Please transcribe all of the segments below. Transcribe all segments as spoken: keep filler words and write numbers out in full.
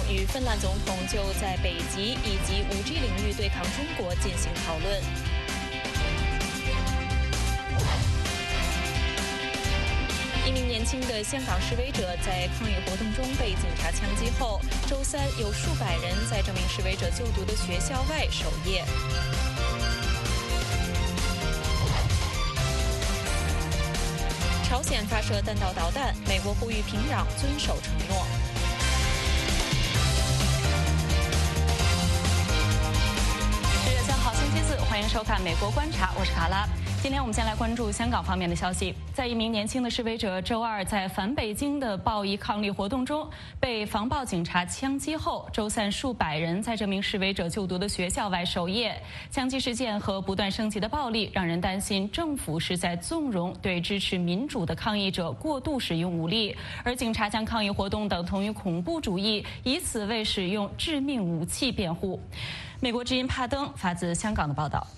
与芬兰总统就在北极以及 五 G 领域对抗中国进行讨论。一名年轻的香港示威者在抗议活动中被警察枪击后，周三有数百人在这名示威者就读的学校外守夜。朝鲜发射弹道导弹，美国呼吁平壤遵守承诺。十月三号星期四，欢迎收看《美国观察》，我是卡拉。今天我们先来关注香港方面的消息。在一名年轻的示威者周二在反北京的暴力抗议活动中被防暴警察枪击后，周三数百人在这名示威者就读的学校外守夜。枪击事件和不断升级的暴力让人担心政府是在纵容对支持民主的抗议者过度使用武力，而警察将抗议活动等同于恐怖主义，以此为使用致命武器辩护。美国之音帕登发自香港的报道。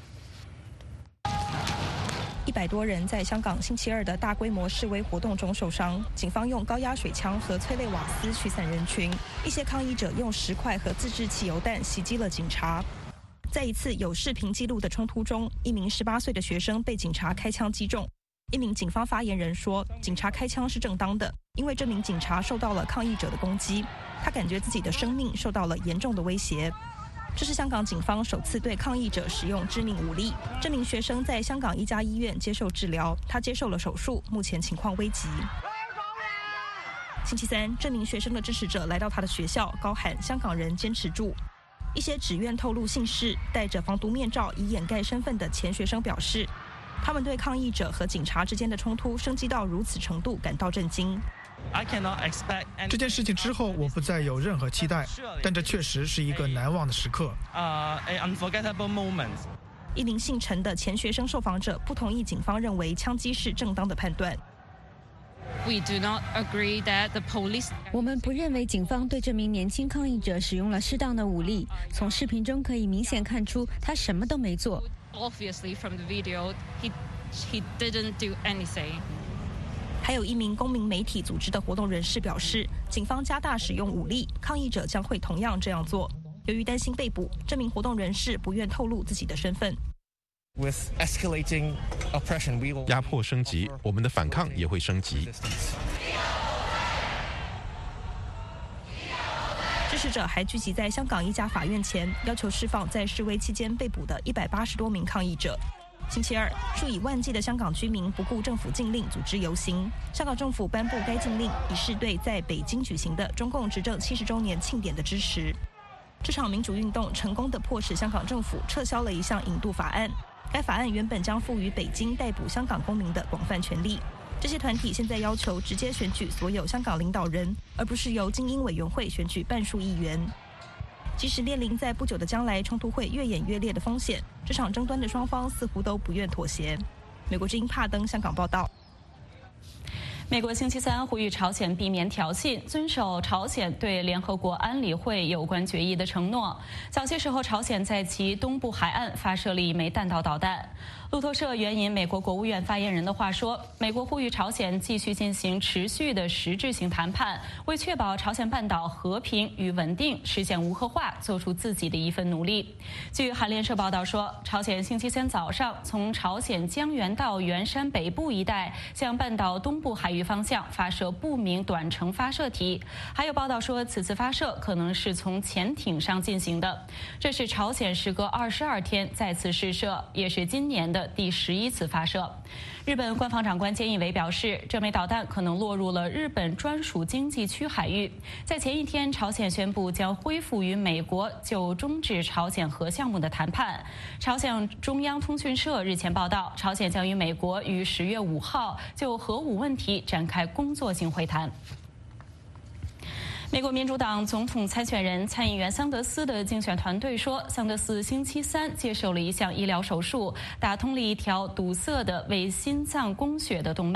一百多人在香港星期二的大规模示威活动中受伤，警方用高压水枪和催泪瓦斯驱散人群。一些抗议者用石块和自制汽油弹袭击了警察。在一次有视频记录的冲突中，一名十八岁的学生被警察开枪击中。一名警方发言人说，警察开枪是正当的，因为这名警察受到了抗议者的攻击，他感觉自己的生命受到了严重的威胁。这是香港警方首次对抗议者使用致命武力。这名学生在香港一家医院接受治疗，他接受了手术，目前情况危急。星期三，这名学生的支持者来到他的学校，高喊"香港人坚持住"。一些只愿透露姓氏、戴着防毒面罩以掩盖身份的前学生表示，他们对抗议者和警察之间的冲突升级到如此程度感到震惊。 这件事情之后，我不再有任何期待，但这确实是一个难忘的时刻。 一名姓陈的前学生受访者不同意警方认为枪击是正当的判断。 我们不认为警方对这名年轻抗议者使用了适当的武力。从视频中可以明显看出，他什么都没做。 还有一名公民媒体组织的活动人士表示，警方加大使用武力，抗议者将会同样这样做。由于担心被捕，这名活动人士不愿透露自己的身份。 压迫升级，我们的反抗也会升级。 支持者还聚集在香港一家法院前，要求释放在示威期间被捕的一百八十多名抗议者。星期二，数以万计的香港居民不顾政府禁令组织游行。香港政府颁布该禁令，以示对在北京举行的中共执政七十周年庆典的支持。这场民主运动成功地迫使香港政府撤销了一项引渡法案。该法案原本将赋予北京逮捕香港公民的广泛权利。这些团体现在要求直接选举所有香港领导人，而不是由精英委员会选举半数议员。即使面临在不久的将来冲突会越演越烈的风险，这场争端的双方似乎都不愿妥协。美国之音帕登香港报道。 美国星期三呼吁朝鲜避免挑衅，遵守朝鲜对联合国安理会有关决议的承诺。早些时候，朝鲜在其东部海岸发射了一枚弹道导弹。路透社援引美国国务院发言人的话说，美国呼吁朝鲜继续进行持续的实质性谈判，为确保朝鲜半岛和平与稳定、实现无核化做出自己的一份努力。据韩联社报道说，朝鲜星期三早上从朝鲜江原道元山北部一带向半岛东部海域方向发射不明短程发射体。还有报道说，此次发射可能是从潜艇上进行的。这是朝鲜时隔二十二天再次试射，也是今年的第十一次发射。日本官方长官菅义伟表示，这枚导弹可能落入了日本专属经济区海域。在前一天，朝鲜宣布将恢复与美国就终止朝鲜核项目的谈判。朝鲜中央通讯社日前报道，朝鲜将与美国于十月五号就核武问题展开工作性会谈。美国民主党总统参选人参议员桑德斯的竞选团队说，桑德斯星期三接受了一项医疗手术，打通了一条堵塞的为心脏供血的动脉。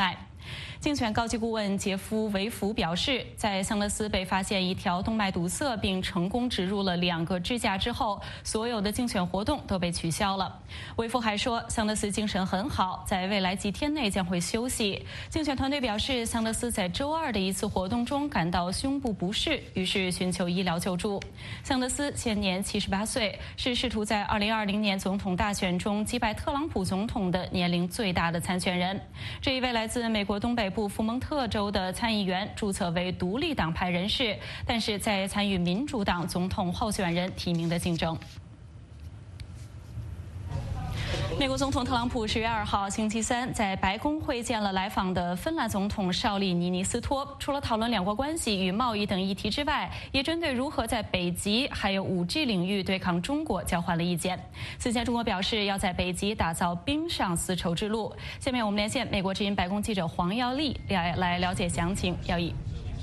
竞选高级顾问杰夫·维弗表示，在桑德斯被发现一条动脉堵塞并成功植入了两个支架之后，所有的竞选活动都被取消了。维弗还说，桑德斯精神很好，在未来几天内将会休息。竞选团队表示，桑德斯在周二的一次活动中感到胸部不适，于是寻求医疗救助。桑德斯现年七十八岁，是试图在二零二零年总统大选中击败特朗普总统的年龄最大的参选人。这一位来自美国东北部福蒙特州的参议员注册为独立党派人士，但是在参与民主党总统候选人提名的竞争。美国总统特朗普十月二号星期三在白宫会见了来访的芬兰总统绍利尼尼斯托，除了讨论两国关系与贸易等议题之外，也针对如何在北极还有 五 G 领域对抗中国交换了意见。此前，中国表示要在北极打造冰上丝绸之路。下面我们连线美国之音白宫记者黄耀丽来来了解详情。耀丽。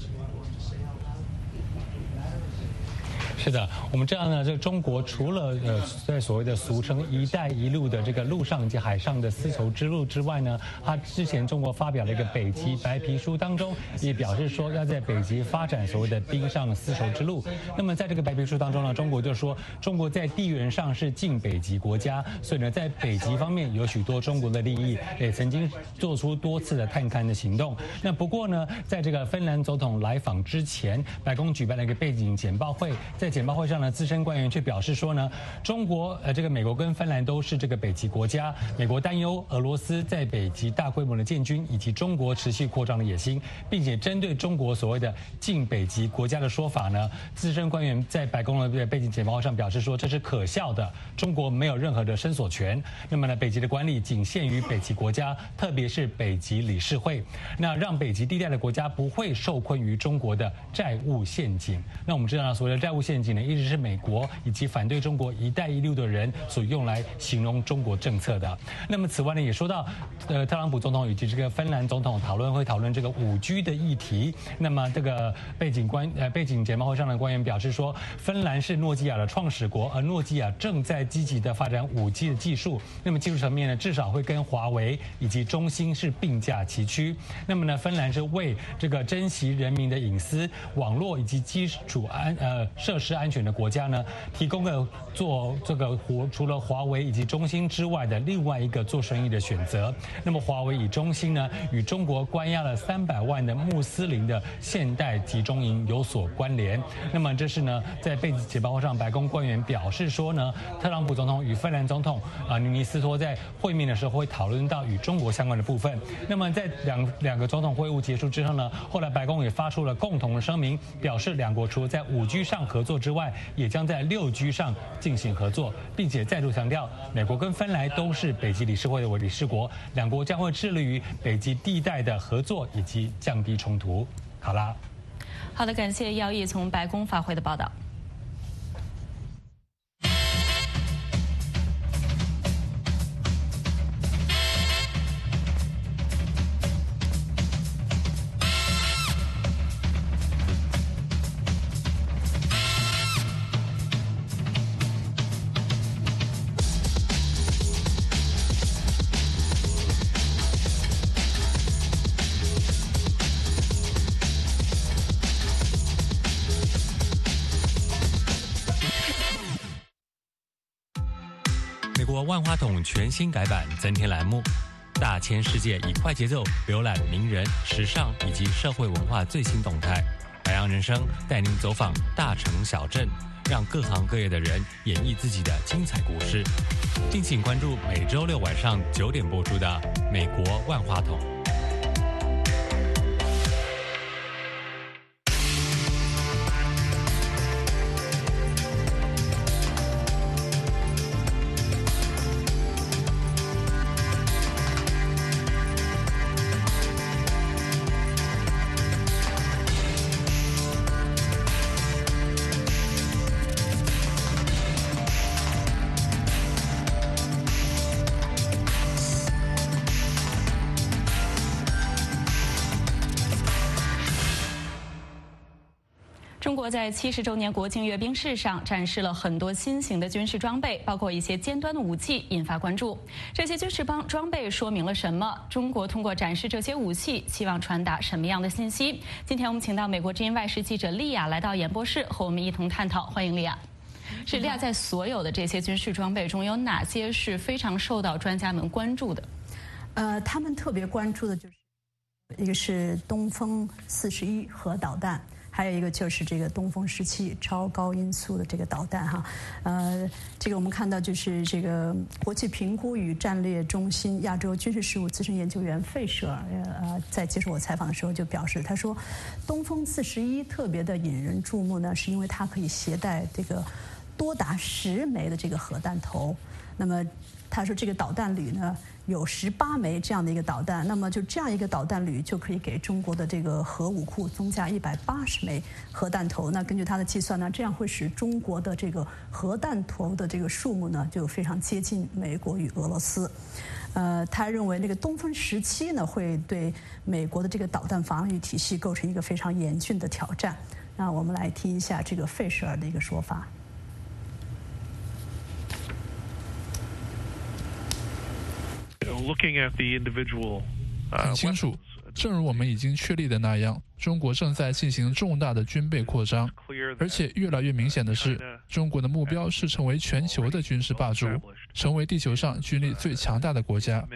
是的，我们知道呢，这个中国除了呃在所谓的俗称“一带一路”的这个陆上以及海上的丝绸之路之外呢，它之前中国发表了一个北极白皮书，当中也表示说要在北极发展所谓的冰上丝绸之路。那么在这个白皮书当中呢，中国就说中国在地缘上是近北极国家，所以呢在北极方面有许多中国的利益，也曾经做出多次的探勘的行动。那不过呢，在这个芬兰总统来访之前，白宫举办了一个背景简报会，在简报会上呢，资深官员却表示说呢，中国呃这个美国跟芬兰都是这个北极国家，美国担忧俄罗斯在北极大规模的建军以及中国持续扩张的野心，并且针对中国所谓的近北极国家的说法呢，资深官员在白宫的背景简报会上表示说这是可笑的，中国没有任何的伸索权。那么呢，北极的管理仅限于北极国家，特别是北极理事会，那让北极地带的国家不会受困于中国的债务陷阱。那我们知道所谓的债务陷阱呢，一直是美国以及反对中国“一带一路”的人所用来形容中国政策的。那么此外呢，也说到，呃，特朗普总统以及这个芬兰总统讨论会讨论这个五 G 的议题。那么这个背景官呃背景简报会上的官员表示说，芬兰是诺基亚的创始国，而诺基亚正在积极的发展五 G 的技术。那么技术层面呢，至少会跟华为以及中兴是并驾齐驱。那么呢，芬兰是为这个珍惜人民的隐私、网络以及基础安呃设施安全的国家呢，提供了做这个除了华为以及中兴之外的另外一个做生意的选择。那么华为与中兴呢，与中国关押了三百万的穆斯林的现代集中营有所关联。那么这是呢，在背景简报会上，白宫官员表示说呢，特朗普总统与芬兰总统啊尼尼斯托在会面的时候会讨论到与中国相关的部分。那么在两两个总统会晤结束之后呢，后来白宫也发出了共同的声明，表示两国除了在五 G 上合作之外，也将在六 G 上进行合作，并且再度强调，美国跟芬兰都是北极理事会的理事国，两国将会致力于北极地带的合作以及降低冲突。好啦， 好的，感谢耀毅从白宫发回的报道。 美国万花筒全新改版，增添栏目，大千世界以快节奏浏览名人、时尚以及社会文化最新动态。白羊人生带您走访大城小镇，让各行各业的人演绎自己的精彩故事。敬请关注每周六晚上九点播出的《美国万花筒》。 中国在七十周年国庆阅兵式上展示了很多新型的军事装备，包括一些尖端的武器，引发关注。这些军事装装备说明了什么？中国通过展示这些武器，希望传达什么样的信息？今天我们请到美国之音外事记者莉亚来到演播室，和我们一同探讨。欢迎莉亚。是莉亚，在所有的这些军事装备中，有哪些是非常受到专家们关注的？ 呃，他们特别关注的就是一个是东风四十一核导弹。还有一个就是这个东风十七超高音速的这个导弹哈，呃，这个我们看到就是这个国际评估与战略中心亚洲军事事务资深研究员费舍尔呃在接受我采访的时候就表示，他说，东风四十一特别的引人注目呢，是因为它可以携带这个多达十枚的这个核弹头，那么他说这个导弹旅呢。有十八枚这样的一个导弹，那么就这样一个导弹旅就可以给中国的这个核武库增加一百八十枚核弹头。那根据他的计算呢，这样会使中国的这个核弹头的这个数目呢就非常接近美国与俄罗斯。呃，他认为那个东风十七呢会对美国的这个导弹防御体系构成一个非常严峻的挑战。那我们来听一下这个费舍尔的一个说法。 很清楚，正如我们已经确立的那样，中国正在进行重大的军备扩张，而且越来越明显的是，中国的目标是成为全球的军事霸主，成为地球上军力最强大的国家。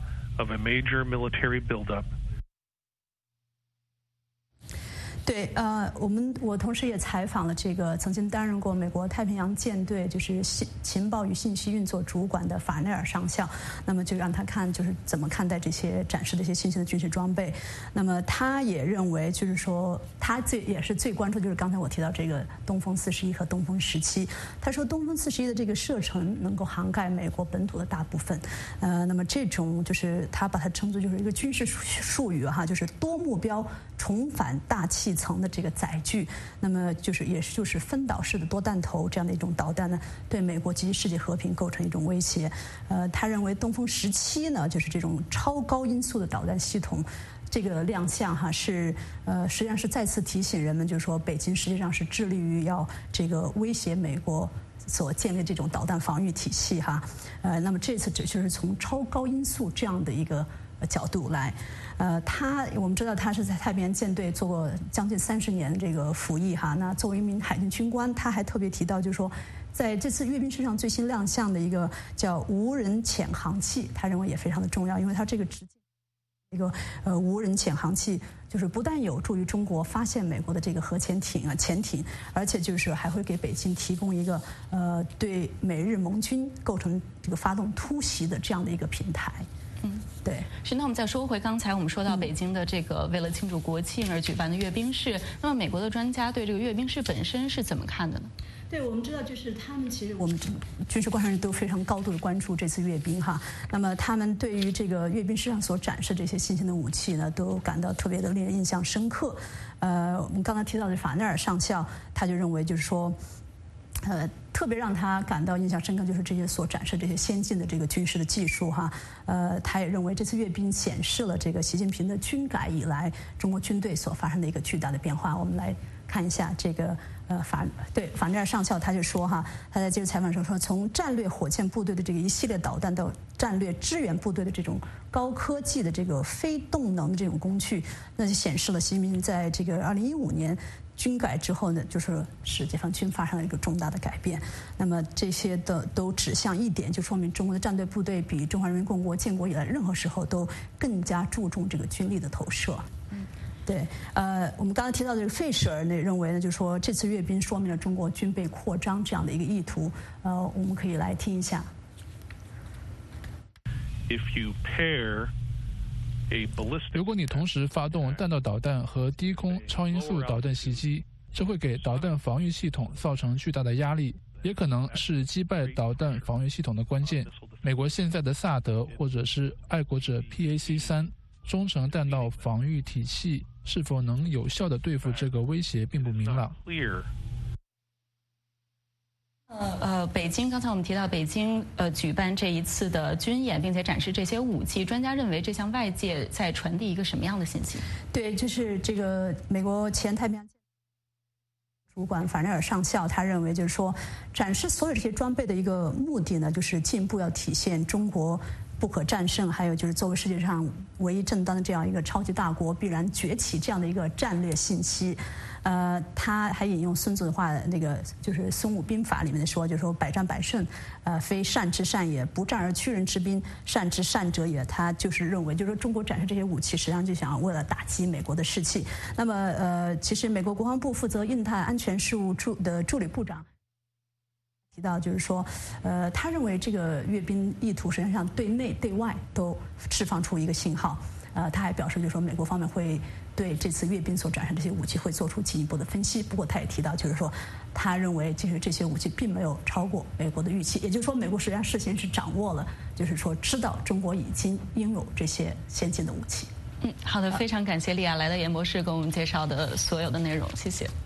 对，呃，我们我同时也采访了这个曾经担任过美国太平洋舰队就是信情报与信息运作主管的法内尔上校，那么就让他看就是怎么看待这些展示的一些新型的军事装备。那么他也认为，就是说他最也是最关注就是刚才我提到这个东风四十一和东风十七。他说东风四十一的这个射程能够涵盖美国本土的大部分，呃，那么这种就是他把它称作就是一个军事术语哈，就是多目标重返大气层的这个载具，那么就是也是就是分导式的多弹头这样的一种导弹呢，对美国及其世界和平构成一种威胁。呃，他认为东风十七呢，就是这种超高音速的导弹系统，这个亮相哈是呃实际上是再次提醒人们，就是说北京实际上是致力于要这个威胁美国所建立这种导弹防御体系哈。呃，那么这次就是从超高音速这样的一个角度来。呃，他我们知道他是在太平洋舰队做过将近三十年的这个服役哈。那作为一名海军军官，他还特别提到，就是说，在这次阅兵式上最新亮相的一个叫无人潜航器，他认为也非常的重要，因为它这个直一个呃无人潜航器，就是不但有助于中国发现美国的这个核潜艇啊潜艇，而且就是还会给北京提供一个呃对美日盟军构成这个发动突袭的这样的一个平台。嗯，对， 是。那我们再说回刚才我们说到北京的这个为了庆祝国庆而举办的阅兵式，那么美国的专家对这个阅兵式本身是怎么看的呢？ 对，我们知道，就是他们其实我们军事观察人都非常高度的关注这次阅兵哈。那么他们对于这个阅兵式上所展示这些新型的武器呢，都感到特别的令人印象深刻。呃，我们刚才提到的法内尔上校，他就认为就是说。呃，特别让他感到印象深刻，就是这些所展示这些先进的这个军事的技术哈。呃，他也认为这次阅兵显示了这个习近平的军改以来中国军队所发生的一个巨大的变化。我们来看一下这个呃法对法内尔上校他就说哈，他在接受采访时说，从战略火箭部队的这个一系列导弹到战略支援部队的这种高科技的这个非动能的这种工具，那就显示了习近平在这个二零一五年。军改之后呢，就是使解放军发生了一个重大的改变。那么这些的都指向一点，就说明中国的战队部队比中华人民共和国建国以来任何时候都更加注重这个军力的投射。嗯，对。呃，我们刚才提到的这个费舍尔呢，认为呢，就是说这次阅兵说明了中国军备扩张这样的一个意图。呃，我们可以来听一下。 If you pair如果你同时发动弹道导弹和低空超音速导弹袭击，这会给导弹防御系统造成巨大的压力，也可能是击败导弹防御系统的关键。美国现在的萨德或者是爱国者 P A C 三中程弹道防御体系是否能有效地对付这个威胁并不明朗。 呃呃，北京刚才我们提到北京呃举办这一次的军演，并且展示这些武器，专家认为这向外界在传递一个什么样的信息？ 对，就是这个美国前太平洋主管法内尔上校他认为，就是说展示所有这些装备的一个目的呢，就是进一步要体现中国不可战胜，还有就是作为世界上唯一正当的这样一个超级大国必然崛起这样的一个战略信息。呃，他还引用孙子的话，那个就是《孙武兵法》里面的说，就是说百战百胜，呃，非善之善也，不战而屈人之兵，善之善者也。他就是认为，就是说中国展示这些武器，实际上就想为了打击美国的士气。那么，呃，其实美国国防部负责印太安全事务助的助理部长提到，就是说，呃，他认为这个阅兵意图实际上对内对外都释放出一个信号。呃，他还表示，就是说美国方面会对这次阅兵所展示这些武器会做出进一步的分析。不过，他也提到，就是说，他认为就是这些武器并没有超过美国的预期，也就是说，美国实际上事先是掌握了，就是说知道中国已经拥有这些先进的武器。 嗯，好的，非常感谢莉亚来到演播室给我们介绍的所有的内容，谢谢。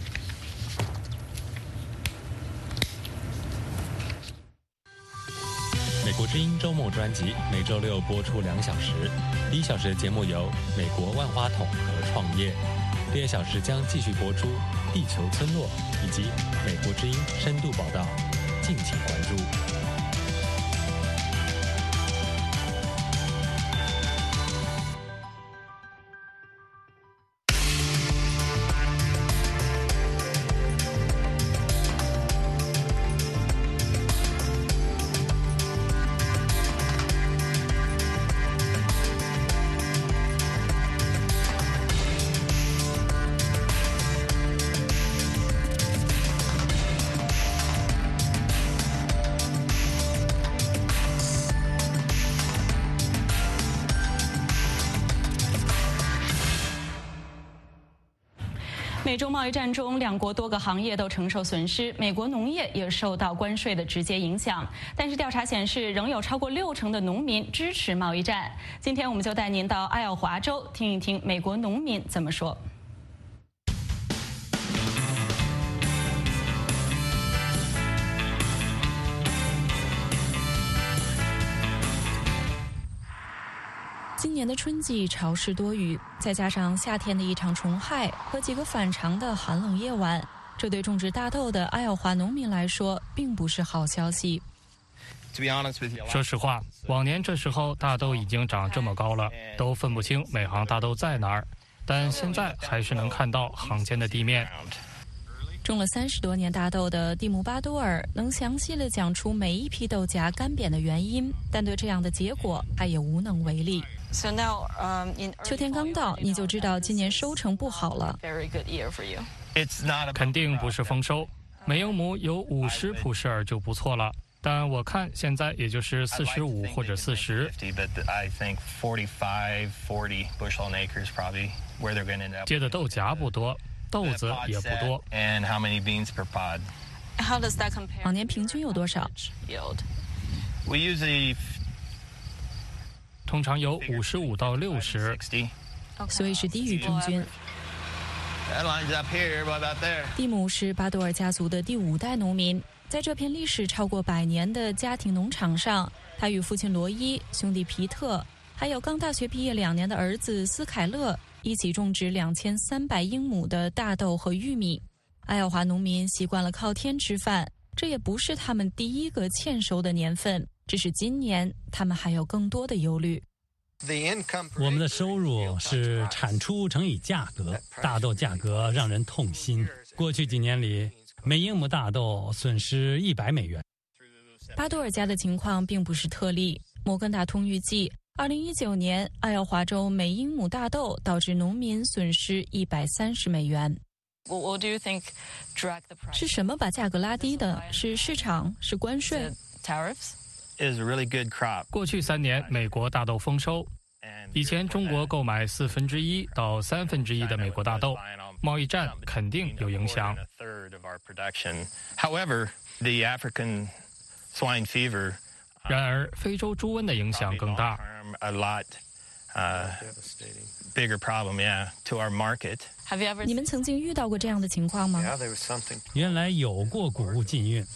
美国之音周末专辑每周六播出两小时，第一小时的节目由美国万花筒和创业，第二小时将继续播出地球村落以及美国之音深度报道，敬请关注。 美中贸易战中，两国多个行业都承受损失，美国农业也受到关税的直接影响。但是调查显示，仍有超过六成的农民支持贸易战。今天我们就带您到爱奥华州听一听美国农民怎么说。 今年的春季潮湿多雨，再加上夏天的一场虫害和几个反常的寒冷夜晚，这对种植大豆的爱奥华农民来说并不是好消息。 说实话，往年这时候大豆已经长这么高了，都分不清每行大豆在哪儿，但现在还是能看到行间的地面。 种了三十多年大豆的蒂姆巴多尔能详细地讲出每一批豆荚干瘪的原因，但对这样的结果他也无能为力。 So now, um, in 秋天刚到，你就知道今年收成不好了。 Very good year for you. 肯定不是丰收，每英亩有五十普舍尔就不错了，但我看现在也就是四十五或者四十。结的豆荚不多，豆子也不多。 How does that compare? 往年平均有多少？ We usually 通常有五十五到六十， 所以是低于平均。蒂姆是巴多尔家族的第五代农民，在这片历史超过百年的家庭农场上，他与父亲罗伊、兄弟皮特，还有刚大学毕业两年的儿子斯凯勒一起种植两千三百英亩的大豆和玉米。爱奥华农民习惯了靠天吃饭，这也不是他们第一个欠收的年份。只是今年，他们还有更多的忧虑。 我们的收入是产出乘以价格，大豆价格让人痛心。过去几年里，每英亩大豆损失一百美元。 巴多尔家的情况并不是特例。摩根大通预计，二零一九年爱奥华州每英亩大豆导致农民损失一百三十美元。 What do you think drag the price? 是什么把价格拉低的？是市场？是关税 ？Tariffs? 过去三年，美国大豆丰收。以前中国购买四分之一到三分之一的美国大豆，贸易战肯定有影响。然而，非洲猪瘟的影响更大。 你们曾经遇到过这样的情况吗？ 原来有过谷物禁运。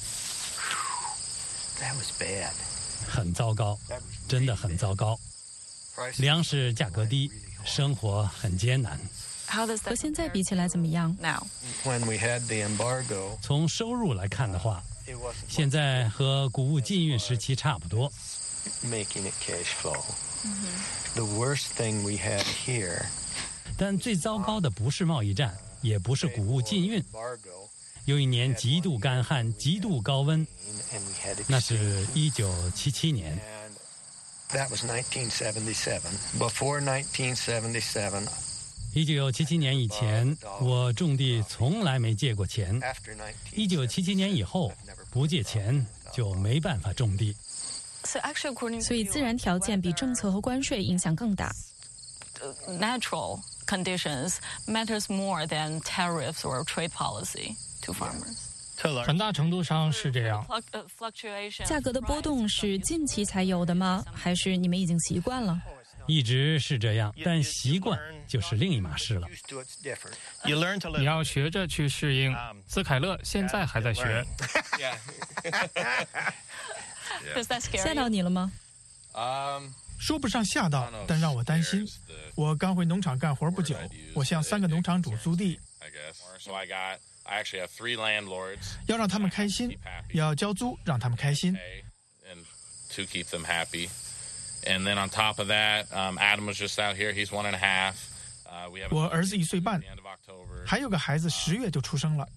很糟糕，真的很糟糕。粮食价格低，生活很艰难。 和现在比起来怎么样？ 从收入来看的话，现在和谷物禁运时期差不多。但最糟糕的不是贸易战，也不是谷物禁运。有一年极度干旱、极度高温，那是一九七七年。一九七七年以前，我种地从来没借过钱。一九七七年以后，不借钱就没办法种地。 所以自然条件比政策和关税影响更大。 Natural conditions matters more than tariffs or trade policy to farmers. 很大程度上是这样。 价格的波动是近期才有的吗？还是你们已经习惯了？ 一直是这样，但习惯就是另一码事了。 你要学着去适应。斯凯勒现在还在学。 吓到你了吗？ 说不上吓到，但让我担心。我刚回农场干活不久，我向三个农场主租地，要让他们开心，要交租让他们开心。我儿子一岁半，还有个孩子十月就出生了，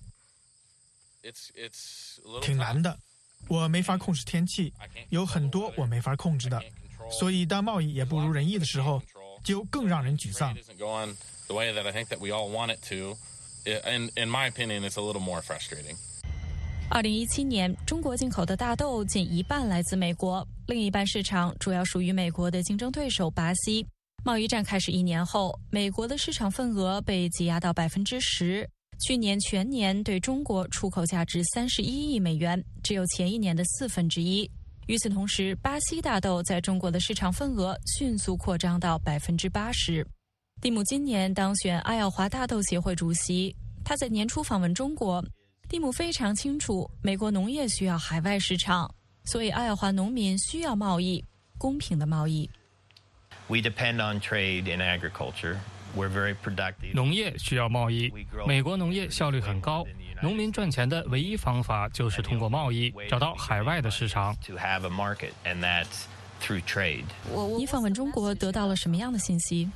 挺难的。我没法控制天气，有很多我没法控制的，所以当贸易也不如人意的时候，就更让人沮丧。 二零一七年，中国进口的大豆近一半来自美国，另一半市场主要属于美国的竞争对手巴西。贸易战开始一年后，美国的市场份额被挤压到百分之十。去年全年对中国出口价值三十一亿美元，只有前一年的四分之一。与此同时，巴西大豆在中国的市场份额迅速扩张到百分之八十。蒂姆今年当选爱奥华大豆协会主席，他在年初访问中国。蒂姆非常清楚，美国农业需要海外市场，所以爱奥华农民需要贸易，公平的贸易。 We depend on trade in agriculture. 农业需要贸易，美国农业效率很高，农民赚钱的唯一方法就是通过贸易找到海外的市场。 你访问中国得到了什么样的信息？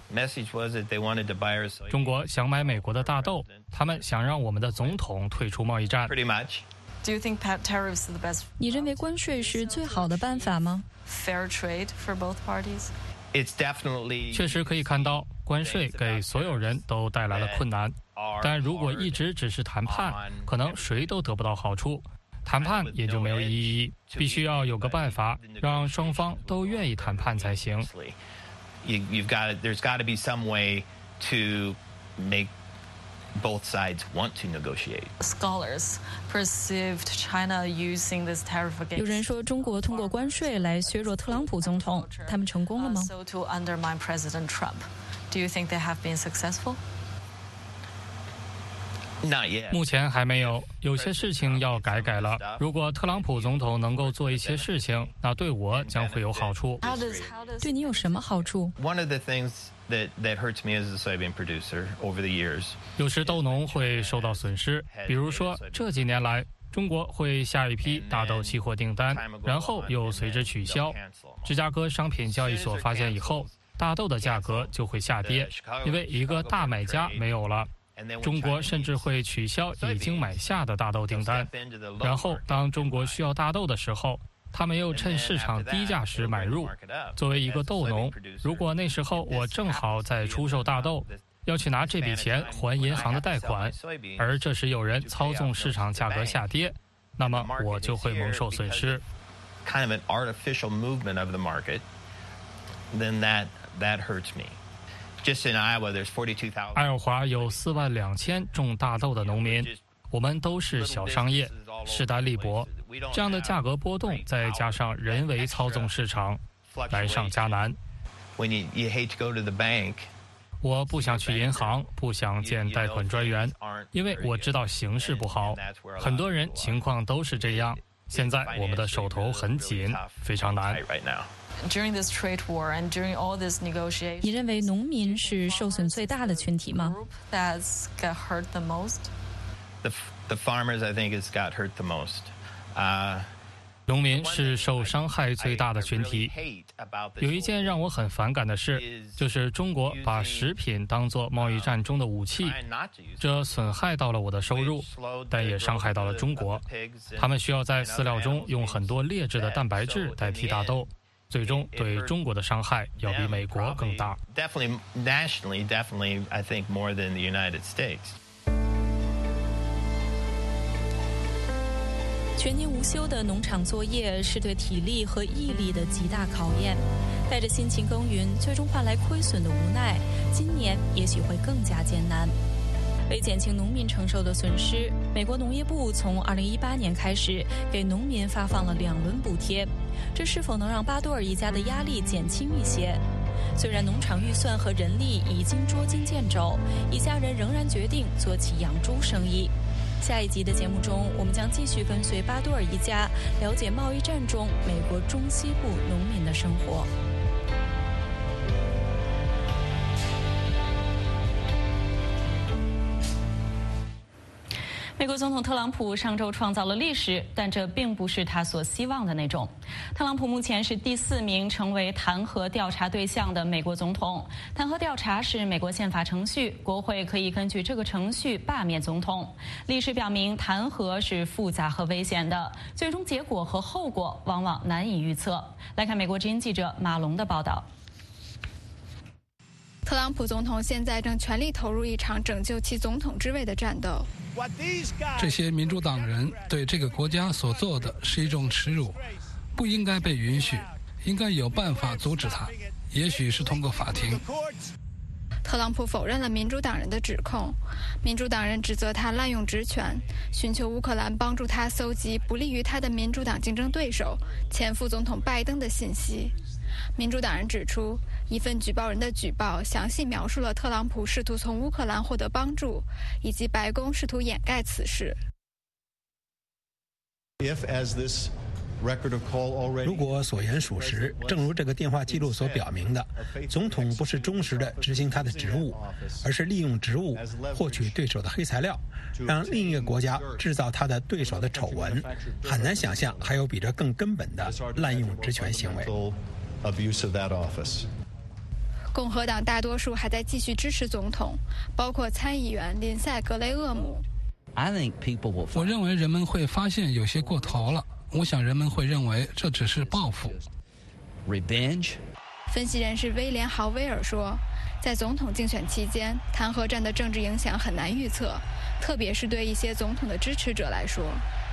中国想买美国的大豆，他们想让我们的总统退出贸易战。 Do you think tariffs are the best? 你认为关税是最好的办法吗 ？Fair trade for both parties. It's definitely 确实可以看到，关税给所有人都带来了困难。但如果一直只是谈判，可能谁都得不到好处，谈判也就没有意义。必须要有个办法，让双方都愿意谈判才行。 You've got there's got to be some way to make both sides want to negotiate. Scholars perceived China using this tariff against. 有人说中国通过关税来削弱特朗普总统，他们成功了吗 ？So to undermine President Trump, do you think they have been successful? Not yet. 目前还没有，有些事情要改改了。如果特朗普总统能够做一些事情，那对我将会有好处。 对你有什么好处 ？One of the things that that hurts me as a soybean producer over the years. 有时豆农会受到损失，比如说这几年来，中国会下一批大豆期货订单，然后又随之取消。芝加哥商品交易所发现以后，大豆的价格就会下跌，因为一个大买家没有了。中国甚至会取消已经买下的大豆订单，然后当中国需要大豆的时候，他们又趁市场低价时买入。作为一个豆农，如果那时候我正好在出售大豆，要去拿这笔钱还银行的贷款，而这时有人操纵市场价格下跌，那么我就会蒙受损失。 Kind of an artificial movement of the market, then that that hurts me. Just in Iowa, there's forty-two thousand. 爱奥华有四万两千种大豆的农民，我们都是小商业，势单力薄。这样的价格波动，再加上人为操纵市场，难上加难。 When you you hate to go to the bank. 我不想去银行，不想见贷款专员，因为我知道形势不好。很多人情况都是这样。现在我们的手头很紧，非常难。 你认为农民是受损最大的群体吗？ The the farmers, I think, has got hurt the most. Uh, 农民是受伤害最大的群体。有一件让我很反感的事，就是中国把食品当作贸易战中的武器，这损害到了我的收入，但也伤害到了中国。他们需要在饲料中用很多劣质的蛋白质代替大豆，最终对中国的伤害要比美国更大。 Definitely, nationally, definitely, I think more than the United States. 全年无休的农场作业是对体力和毅力的极大考验，带着辛勤耕耘，最终换来亏损的无奈，今年也许会更加艰难。为减轻农民承受的损失，美国农业部从二零一八年开始给农民发放了两轮补贴，这是否能让巴多尔一家的压力减轻一些？虽然农场预算和人力已经捉襟见肘，一家人仍然决定做起养猪生意。下一集的节目中，我们将继续跟随巴多尔一家了解贸易战中美国中西部农民的生活。 美国总统特朗普上周创造了历史，但这并不是他所希望的那种。特朗普目前是第四名成为弹劾调查对象的美国总统。弹劾调查是美国宪法程序，国会可以根据这个程序罢免总统。历史表明，弹劾是复杂和危险的，最终结果和后果往往难以预测。来看美国之音记者马龙的报道。 特朗普总统现在正全力投入一场拯救其总统之位的战斗。 这些民主党人对这个国家所做的是一种耻辱，不应该被允许，应该有办法阻止他，也许是通过法庭。 特朗普否认了民主党人的指控，民主党人指责他滥用职权，寻求乌克兰帮助他搜集不利于他的民主党竞争对手前副总统拜登的信息。民主党人指出，一份举报人的举报详细描述了特朗普试图从乌克兰获得帮助，以及白宫试图掩盖此事。 如果所言属实，正如这个电话记录所表明的，总统不是忠实地执行他的职务，而是利用职务获取对手的黑材料，让另一个国家制造他的对手的丑闻。很难想象还有比这更根本的滥用职权行为。 共和党大多数还在继续支持总统，包括参议员林赛·格雷厄姆。 我认为人们会发现有些过头了。我想人们会认为这只是报复。 Revenge。分析人士威廉·豪威尔说，在总统竞选期间，弹劾战的政治影响很难预测，特别是对一些总统的支持者来说。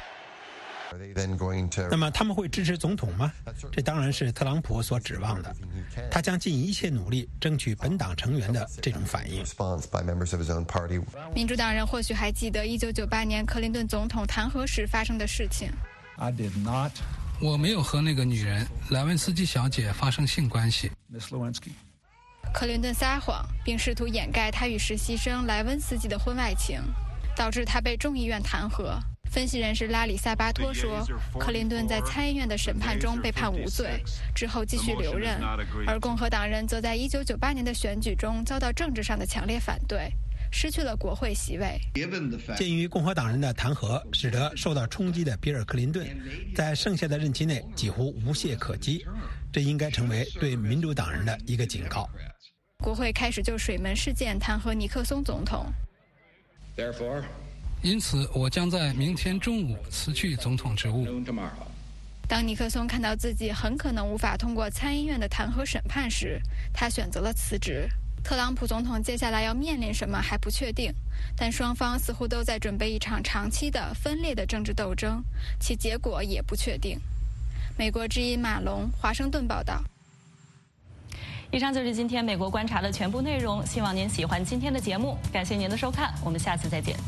那么他们会支持总统吗？这当然是特朗普所指望的。他将尽一切努力争取本党成员的这种反应。 民主党人或许还记得一九九八年克林顿总统弹劾时发生的事情。 I did not. 我没有和那个女人莱文斯基小姐发生性关系。 Miss Lewinsky。克林顿撒谎，并试图掩盖他与实习生莱文斯基的婚外情，导致他被众议院弹劾。分析人士拉里·萨巴托说，克林顿在参议院的审判中被判无罪，之后继续留任，而共和党人则在一九九八年的选举中遭到政治上的强烈反对，失去了国会席位。 鉴于共和党人的弹劾，使得受到冲击的比尔·克林顿在剩下的任期内几乎无懈可击，这应该成为对民主党人的一个警告。 国会开始就水门事件弹劾尼克松总统。 因此，我将在明天中午辞去总统职务。 当尼克松看到自己很可能无法通过参议院的弹劾审判时，他选择了辞职。特朗普总统接下来要面临什么还不确定，但双方似乎都在准备一场长期的分裂的政治斗争，其结果也不确定。美国之音马龙，华盛顿报道。 以上就是今天美国观察的全部内容，希望您喜欢今天的节目，感谢您的收看，我们下次再见。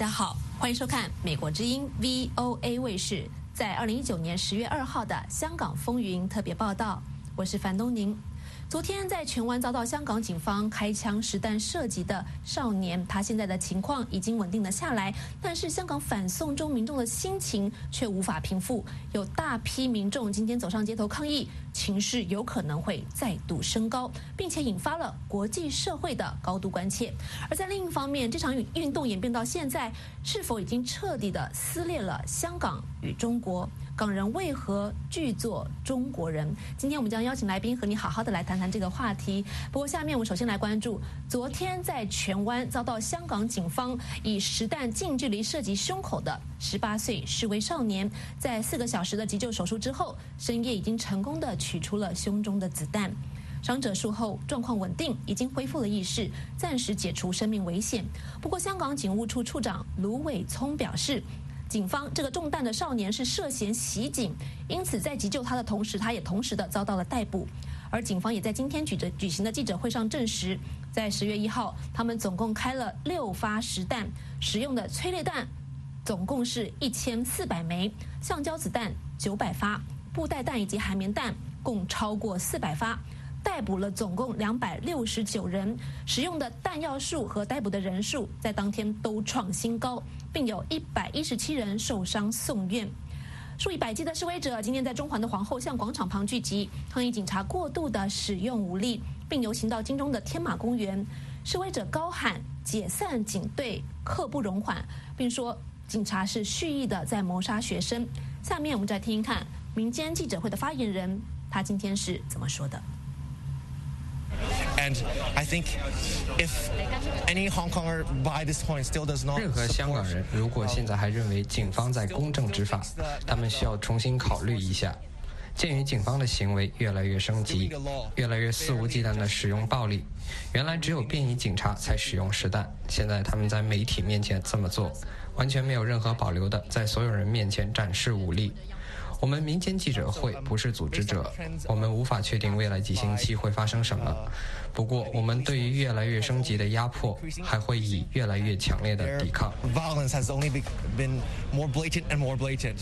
家好，欢迎收看美国之音 V O A 卫视在二零一九年十月二号的香港风云特别报道，我是樊东宁。昨天在荃湾遭到香港警方开枪实弹射击的少年，他现在的情况已经稳定了下来，但是香港反送中民众的心情却无法平复，有大批民众今天走上街头抗议，情势有可能会再度升高，并且引发了国际社会的高度关切。而在另一方面，这场运动演变到现在，是否已经彻底的撕裂了香港与中国？港人为何拒做中国人？今天我们将邀请来宾和你好好的来谈谈这个话题。不过下面我们首先来关注昨天在荃湾遭到香港警方以实弹近距离射击胸口的十八岁示威少年，在四个小时的急救手术之后，深夜已经成功的取出了胸中的子弹。伤者术后状况稳定，已经恢复了意识，暂时解除生命危险。不过香港警务处处长卢伟聪表示，警方这个中弹的少年是涉嫌袭警，因此在急救他的同时，他也同时的遭到了逮捕。而警方也在今天举着举行的记者会上证实，在十月一号，他们总共开了六发实弹，使用的催泪弹总共是一千四百枚，橡胶子弹九百发，布袋弹以及海绵弹共超过四百发。逮捕了总共两百六十九人，使用的弹药数和逮捕的人数在当天都创新高，并有一百一十七人受伤送院。数以百计的示威者今天在中环的皇后巷广场旁聚集，抗议警察过度的使用武力，并游行到金钟的天马公园。示威者高喊解散警队，刻不容缓，并说警察是蓄意的在谋杀学生。下面我们再听听看民间记者会的发言人，他今天是怎么说的。 And I think if any Hong Konger by this point still does not 任何香港人如果现在还认为警方在公正执法，他们需要重新考虑一下。鉴于警方的行为越来越升级，越来越肆无忌惮地使用暴力，原来只有便衣警察才使用实弹，现在他们在媒体面前这么做，完全没有任何保留地在所有人面前展示武力。我们民间记者会不是组织者，我们无法确定未来几星期会发生什么。不过，我们对于越来越升级的压迫，还会以越来越强烈的抵抗。 Violence has only been more blatant and more blatant.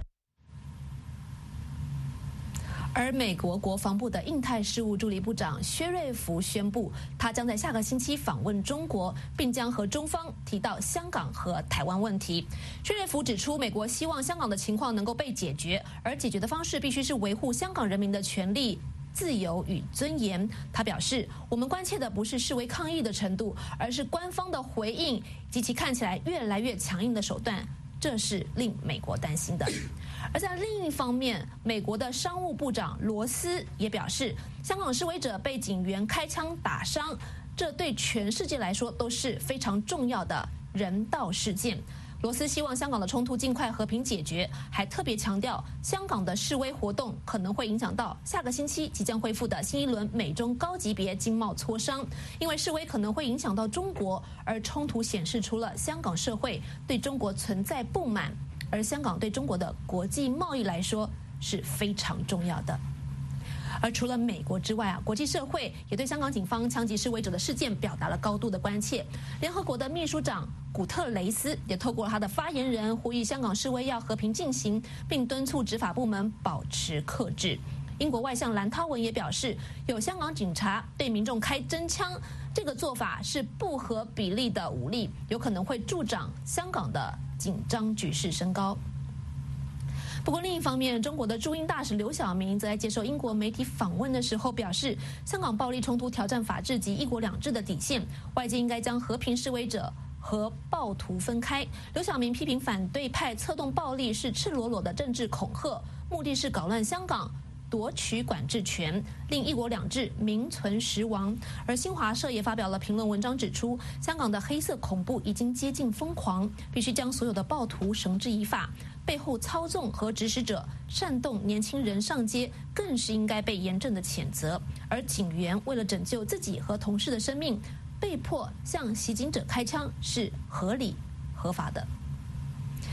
而美国国防部的印太事务助理部长薛瑞福宣布，他将在下个星期访问中国，并将和中方提到香港和台湾问题。薛瑞福指出，美国希望香港的情况能够被解决，而解决的方式必须是维护香港人民的权利、自由与尊严。他表示，我们关切的不是示威抗议的程度，而是官方的回应及其看起来越来越强硬的手段，这是令美国担心的。而在另一方面，美国的商务部长罗斯也表示，香港示威者被警员开枪打伤，这对全世界来说都是非常重要的人道事件。罗斯希望香港的冲突尽快和平解决，还特别强调，香港的示威活动可能会影响到下个星期即将恢复的新一轮美中高级别经贸磋商，因为示威可能会影响到中国，而冲突显示出了香港社会对中国存在不满。而香港对中国的国际贸易来说是非常重要的。而除了美国之外啊，国际社会也对香港警方枪击示威者的事件表达了高度的关切。联合国的秘书长古特雷斯也透过了他的发言人呼吁香港示威要和平进行，并敦促执法部门保持克制。英国外相兰涛文也表示，有香港警察对民众开真枪，这个做法是不合比例的武力，有可能会助长香港的紧张局势升高。不过另一方面，中国的驻英大使刘晓明则在接受英国媒体访问的时候表示，香港暴力冲突挑战法治及一国两制的底线，外界应该将和平示威者和暴徒分开。刘晓明批评反对派策动暴力是赤裸裸的政治恐吓，目的是搞乱香港，夺取管制权，令一国两制名存实亡。而新华社也发表了评论文章指出，香港的黑色恐怖已经接近疯狂，必须将所有的暴徒绳之以法，背后操纵和指使者煽动年轻人上街，更是应该被严正的谴责。而警员为了拯救自己和同事的生命，被迫向袭警者开枪是合理合法的。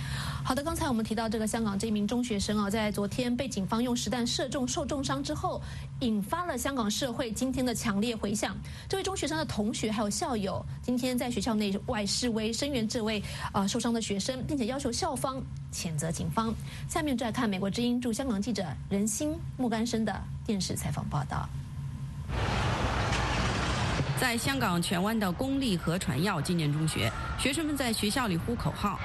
好的，刚才我们提到这个香港这名中学生啊，在昨天被警方用实弹射中受重伤之后，引发了香港社会今天的强烈回响。这位中学生的同学还有校友，今天在学校内外示威声援这位呃受伤的学生，并且要求校方谴责警方。下面就来看美国之音驻香港记者任馨、莫干生的电视采访报道。 在香港荃湾的公立和传耀纪念中学，学生们在学校里呼口号。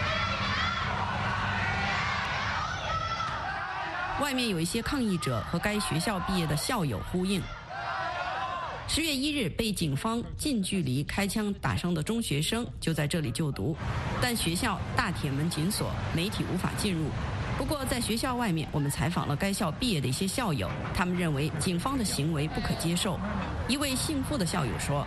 外面有一些抗议者和该学校毕业的校友呼应。十月一日被警方近距离开枪打伤的中学生就在这里就读，但学校大铁门紧锁，媒体无法进入。不过在学校外面，我们采访了该校毕业的一些校友，他们认为警方的行为不可接受。一位姓傅的校友说，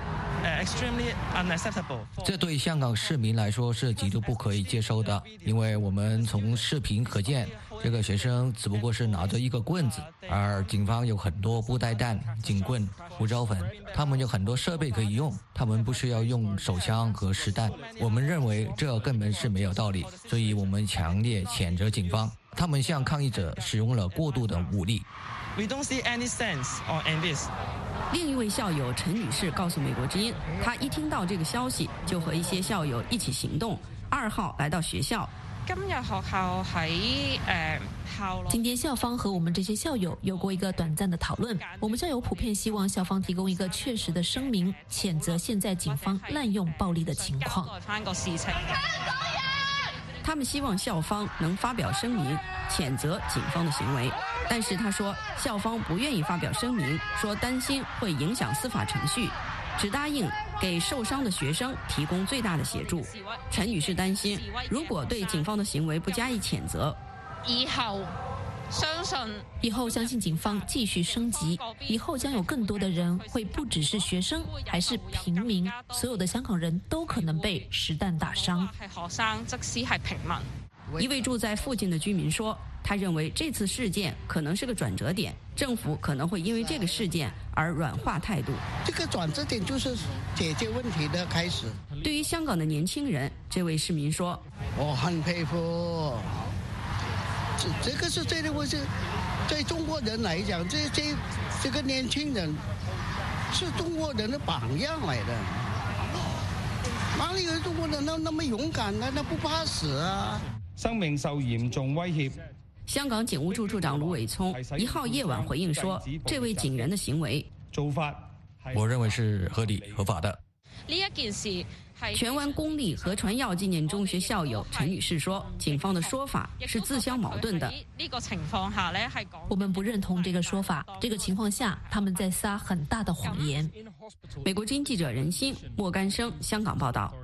这对香港市民来说是极度不可以接受的，因为我们从视频可见，这个学生只不过是拿着一个棍子，而警方有很多布袋弹、警棍、胡椒粉，他们有很多设备可以用，他们不需要用手枪和实弹。我们认为这根本是没有道理，所以我们强烈谴责警方，他们向抗议者使用了过度的武力。 We don't see any sense on this. 另一位校友陳女士告訴美國之音，她一聽到這個消息，就和一些校友一起行動，二號來到學校。 今日學校喺誒校內。 今天校方和我們這些校友有過一個短暫的討論，我們校友普遍希望校方提供一個確實的聲明，譴責現在警方濫用暴力的情況。 翻個事情。 他們希望校方能發表聲明，譴責警方的行為。但是他說，校方不願意發表聲明，說擔心會影響司法程序，只答應給受傷的學生提供最大的協助。陳女士擔心，如果對警方的行為不加以譴責， 以後相信以後相信警方繼續升級，以後將有更多的人會不只是學生，還是平民，所有的香港人都可能被實彈打傷。 係學生，即使係平民。 一位住在附近的居民說，他認為這次事件可能是個轉折點，政府可能會因為這個事件而軟化態度。 這個轉折點就是解決問題的開始。 對於香港的年輕人，這位市民說， 我很佩服。這這個是這個是對中國人來講，這這這個年輕人是中國人的榜樣來的。哪裡有中國人那那麼勇敢呢？那不怕死啊！ 生命受嚴重威脅。 香港警務處處長盧偉聰一號夜晚回應說，這位警員的行為做法， 我認為是合理合法的。 呢一件事。 荃灣公立和傳耀紀念中學校友陳女士說，警方的說法是自相矛盾的。 呢個情況下呢，係講我們不認同這個說法。這個情況下，他們在撒很大的謊言。 美國之音記者任馨、莫干生香港報道。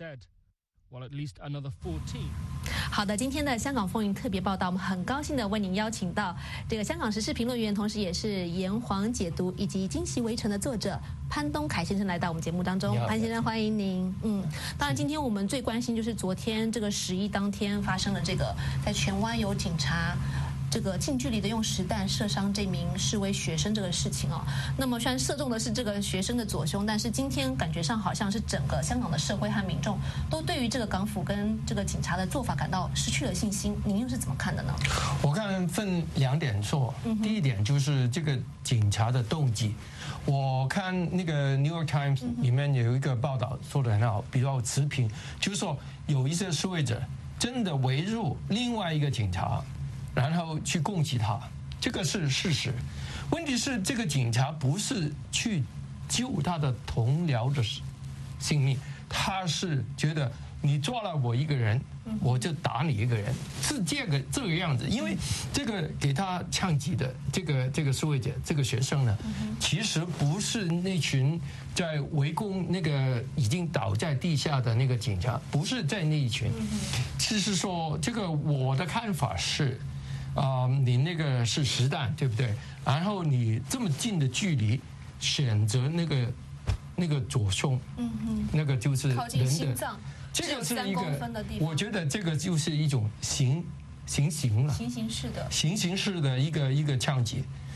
好的，今天的香港風雲特別報道，我們很高興的為您邀請到這個香港時事評論員，同時也是炎黃解讀以及驚習圍城的作者潘東凱先生來到我們節目當中。潘先生，歡迎您。嗯，當然，今天我們最關心就是昨天這個十一當天發生的這個在荃灣有警察這個近距離的用實彈射傷這名示威學生這個事情哦。那麼雖然射中的是這個學生的左胸，但是今天感覺上好像是整個香港的社會和民眾都對於這個港府跟這個警察的做法感到失去了信心。您又是怎麼看的呢？ 我看分兩點說，第一點就是這個警察的動機。我看那個 New York Times 裡面有一個報道說得很好，比較持平，就是說有一些示威者真的圍入另外一個警察，然後去攻擊他，這個是事實。問題是這個警察不是去救他的同僚的性命，他是覺得你抓了我一個人，我就打你一個人，是這個這個樣子。因為這個給他槍擊的這個這個示威者這個學生呢，其實不是那群在圍攻那個已經倒在地下的那個警察，不是在那一群。其實說這個我的看法是。啊、呃，你那個是實彈，對不對？然後你這麼近的距離選擇那個那個左胸，嗯嗯，那個就是人的，靠近心臟，這個是一個，我覺得這個就是一種行行刑了， 行刑式的， 行刑式的一個一個槍擊。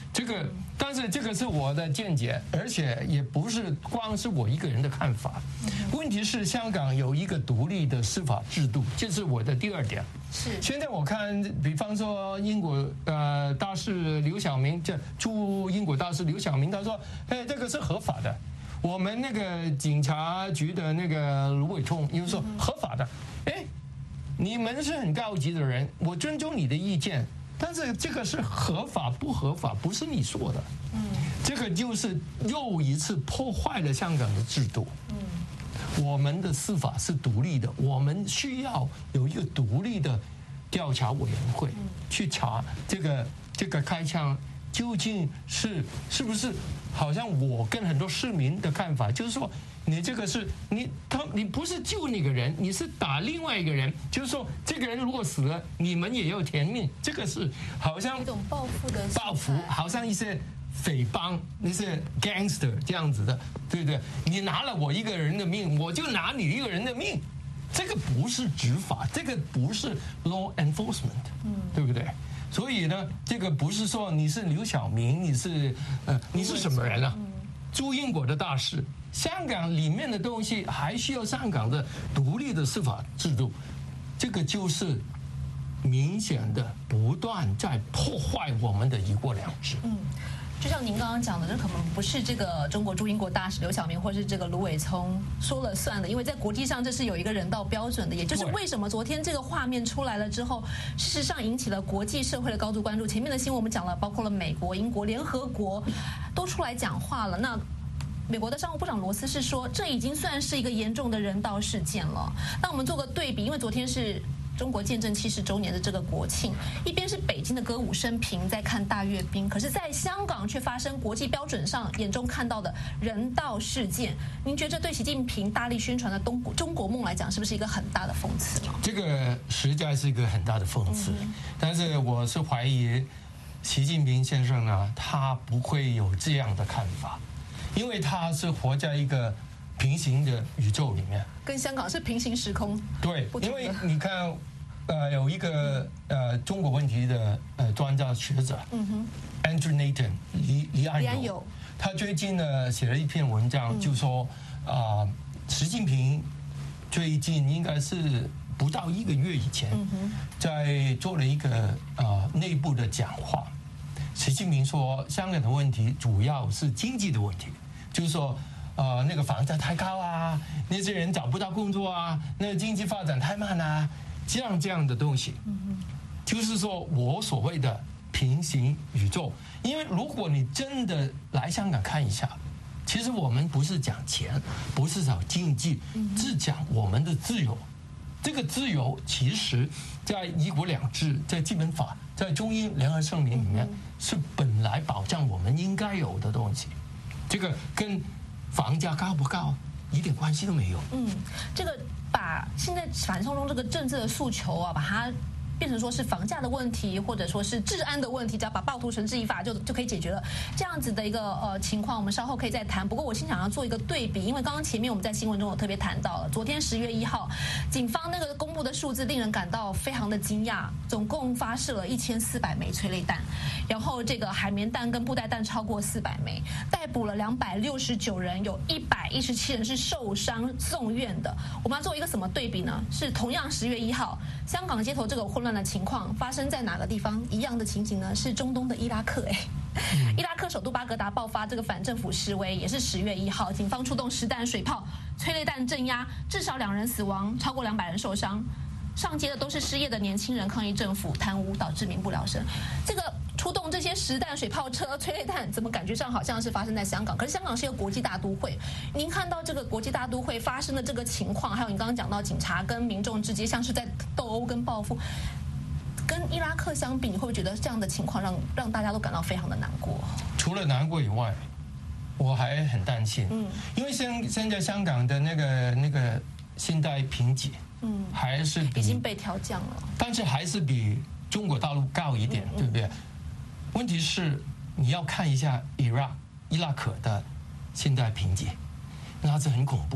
这个，但是这个是我的见解，而且也不是光是我一个人的看法。问题是香港有一个独立的司法制度，这是我的第二点。 是。 现在我看，比方说英国呃大使刘晓明，这驻英国大使刘晓明，他说：“哎，这个是合法的。”我们那个警察局的那个卢伟聪又说合法的。哎，你们是很高级的人，我尊重你的意见。但是这个是合法不合法，不是你说的。嗯，这个就是又一次破坏了香港的制度。嗯，我们的司法是独立的，我们需要有一个独立的调查委员会去查这个这个开枪究竟是是不是好像我跟很多市民的看法，就是说。你这个是你他你不是救那个人，你是打另外一个人，就是说这个人如果死了，你们也要填命，这个是好像一种报复的报复，好像一些匪帮那些 gangster 这样子的，对不对？你拿了我一个人的命，我就拿你一个人的命，这个不是执法，这个不是 law enforcement， 嗯，对不对？所以呢，这个不是说你是刘晓明，你是呃你是什么人啊？驻英国的大使。香港里面的东西还需要香港的独立的司法制度，这个就是明显的不断在破坏我们的一国两制。 嗯，就像您刚刚讲的，这可能不是这个中国驻英国大使刘晓明或是这个卢伟聪说了算的，因为在国际上这是有一个人道标准的，也就是为什么昨天这个画面出来了之后，事实上引起了国际社会的高度关注。前面的新闻我们讲了，包括了美国、英国、联合国都出来讲话了。那美国的商务部长罗斯是说，这已经算是一个严重的人道事件了。那我们做个对比，因为昨天是中国建政七十周年的这个国庆，一边是北京的歌舞升平在看大阅兵，可是在香港却发生国际标准上眼中看到的人道事件。您觉得这对习近平大力宣传的东中国梦来讲，是不是一个很大的讽刺呢？ 这个实在是一个很大的讽刺，嗯、但是我是怀疑习近平先生啊，他不会有这样的看法。因为他是活在一个平行的宇宙里面， 跟香港是平行时空。 对，因为你看，呃，有一个呃中国问题的呃专家学者，嗯哼 ，Andrew Nathan 李李安友，他最近呢写了一篇文章，就说啊、呃，习近平最近应该是不到一个月以前，在做了一个呃内部的讲话。习近平说，香港的问题主要是经济的问题，就是说，呃，那个房价太高啊，那些人找不到工作啊，那个经济发展太慢啊，这样这样的东西，就是说我所谓的平行宇宙。因为如果你真的来香港看一下，其实我们不是讲钱，不是讲经济，是讲我们的自由。这个自由其实，在一国两制，在基本法，在中英联合声明里面，是本来保障我们应该有的东西。这个跟房价高不高一点关系都没有。 嗯，这个把现在反送中这个政治的诉求啊，把它变成说是房价的问题，或者说是治安的问题，只要把暴徒绳之以法就就可以解决了。这样子的一个呃情况，我们稍后可以再谈。不过我先想要做一个对比，因为刚刚前面我们在新闻中有特别谈到了，昨天十月一号，警方那个公布的数字令人感到非常的惊讶，总共发射了一千四百枚催泪弹，然后这个海绵弹跟布袋弹超过四百枚，逮捕了两百六十九人，有一百一十七人是受伤送院的。我们要做一个什么对比呢？是同样十月一号，香港街头这个混乱的情况发生在哪个地方？一样的情景呢？是中东的伊拉克。哎，伊拉克首都巴格达爆发这个反政府示威，也是十月一号，警方出动实弹、水炮、催泪弹镇压，至少两人死亡，超过两百人受伤。上街的都是失业的年轻人，抗议政府贪污导致民不聊生。这个出动这些实弹、水炮车、催泪弹，怎么感觉上好像是发生在香港？可是香港是一个国际大都会，您看到这个国际大都会发生的这个情况，还有你刚刚讲到警察跟民众之间像是在斗殴跟报复，跟伊拉克相比，你会不会觉得这样的情况让让大家都感到非常的难过？ 除了难过以外，我还很担心，嗯，因为现现在香港的那个那个信贷评级。嗯，还是已经被调降了， 但是还是比中国大陆高一点，嗯嗯对不对？问题是你要看一下伊拉伊拉克的信贷评级，那是很恐怖。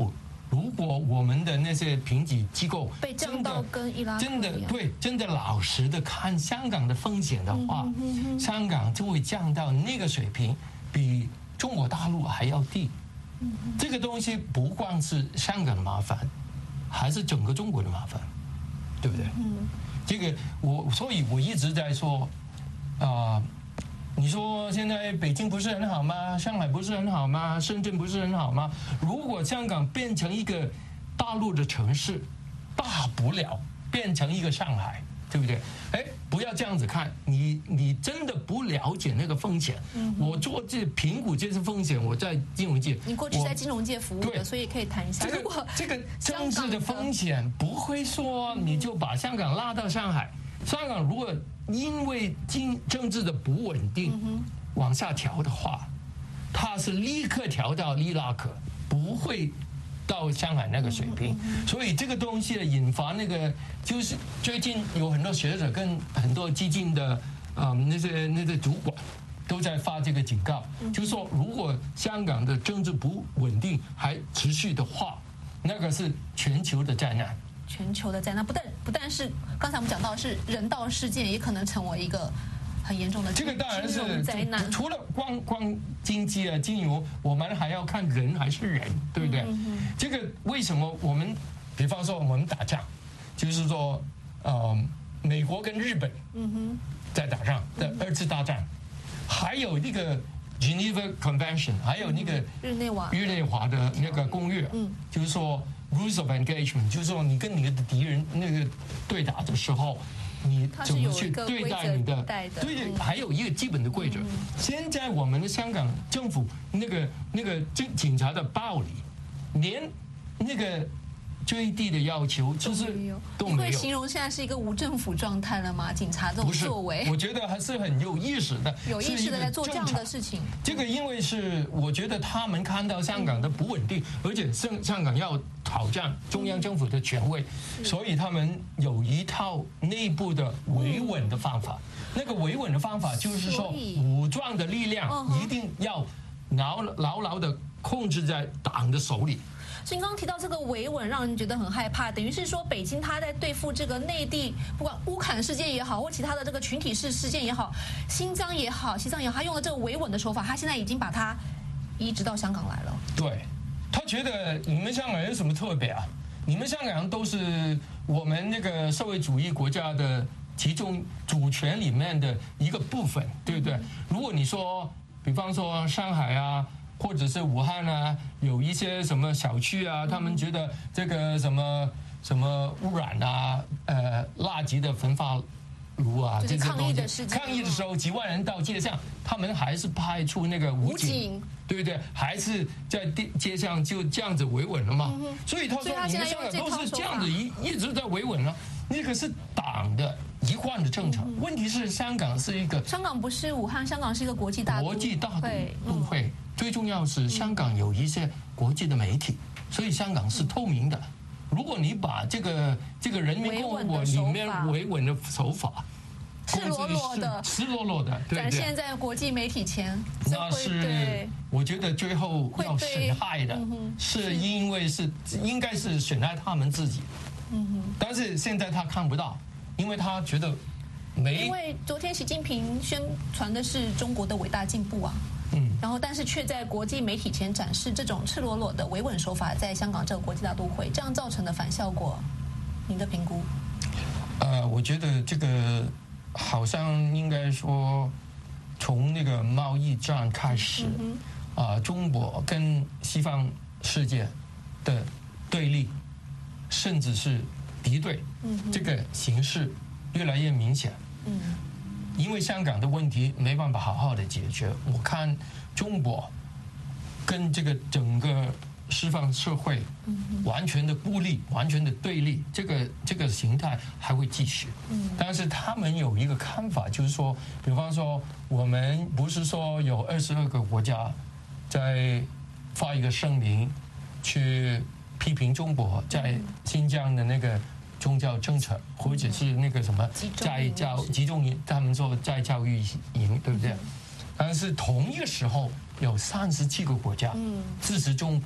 如果我们的那些评级机构被降到跟伊拉克真的对真的老实的看香港的风险的话，嗯嗯嗯香港就会降到那个水平，比中国大陆还要低。嗯嗯这个东西不光是香港的麻烦，还是整个中国的麻烦，对不对？嗯，这个我所以我一直在说，啊、呃。你说现在北京不是很好吗？上海不是很好吗？深圳不是很好吗？如果香港变成一个大陆的城市，大不了变成一个上海，对不对？哎，不要这样子看，你你真的不了解那个风险。嗯、我做这评估这些风险，我在金融界， 你过去在金融界服务的，所以可以谈一下。 这个这个政治的风险不会说你就把香港拉到上海。香港如果因为经政治的不稳定往下调的话，它是立刻调到伊拉克，不会到上海那个水平。所以这个东西引发那个，就是最近有很多学者跟很多激进的啊、呃、那些那些主管都在发这个警告，就是说如果香港的政治不稳定还持续的话，那个是全球的灾难。 全球的灾难不但不但是刚才我们讲到的是人道事件，也可能成为一个很严重的这个当然是灾难。 除了光光经济啊、金融，我们还要看人还是人，对不对？嗯、这个为什么我们，比方说我们打仗，就是说，呃，美国跟日本在打仗的二次大战，还有那个 Geneva Convention， 还有那个日内瓦日内瓦的那个公约，嗯，就是说。Rules of engagement， 就是说你跟你的敌人那个对打的时候，你怎么去对待你的？对，还有一个基本的规则。现在我们的香港政府那个那个警警察的暴力，连那个最低的要求就是都没有。 你会形容现在是一个无政府状态了吗？警察这种作为， 我觉得还是很有意识的， 有意识的在做这样的事情。 这个因为是我觉得他们看到香港的不稳定，而且香香港要挑战中央政府的权威，所以他们有一套内部的维稳的方法。那个维稳的方法就是说，武装的力量一定要牢牢牢的控制在党的手里。 所以刚刚提到这个维稳，让人觉得很害怕，等于是说北京他在对付这个内地，不管乌坎事件也好，或其他的这个群体式事件也好，新疆也好，西藏也好，他用了这个维稳的手法，他现在已经把它移植到香港来了。 对，他觉得你们香港有什么特别啊？你们香港人都是我们那个社会主义国家的其中主权里面的一个部分，对不对？如果你说，比方说上海啊。或者是武汉啊，有一些什么小区啊，他们觉得这个什么什么污染啊，呃，垃圾的焚化炉啊，这些东西，抗议的时候几万人到街上，他们还是派出那个武警，对不对？还是在街上就这样子维稳了嘛？所以他说你们香港都是这样子一一直在维稳了，那个是党的一贯的政策。问题是香港是一个， 香港不是武汉，香港是一个国际大国际大都会。最重要是香港有一些国际的媒体，所以香港是透明的。如果你把这个这个人民共和国里面维稳的手法， 赤裸裸的、 赤裸裸的展现在国际媒体前， 那是我觉得最后要损害的，是因为是应该是损害他们自己。但是现在他看不到，因为他觉得没。 因为昨天习近平宣传的是中国的伟大进步啊。嗯，然后但是却在国际媒体前展示这种赤裸裸的维稳手法，在香港这个国际大都会，这样造成的反效果，您的评估？ 呃，我觉得这个好像应该说，从那个贸易战开始，啊、呃，中国跟西方世界的对立，甚至是敌对，这个形势越来越明显。嗯。因为香港的问题没办法好好的解决，我看中国跟这个整个西方社会完全的孤立、完全的对立，这个这个形态还会继续。但是他们有一个看法，就是说，比方说，我们不是说有二十二个国家在发一个声明去批评中国在新疆的那个。宗教政策，或者是那个什么在教集中营，他们说在教育营，对不对？嗯、但是同一个时候有三十七个国家支持中国，